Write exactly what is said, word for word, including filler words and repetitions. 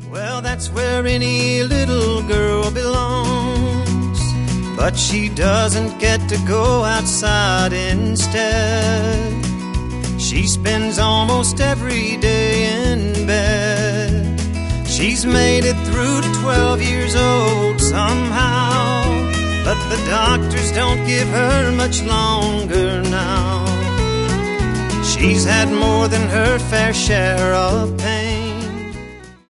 Well, that's where any little girl belongs, but she doesn't get to go outside instead. She spends almost every day in bed. She's made it through to twelve years old somehow, but the doctors don't give her much longer now. She's had more than her fair share of pain.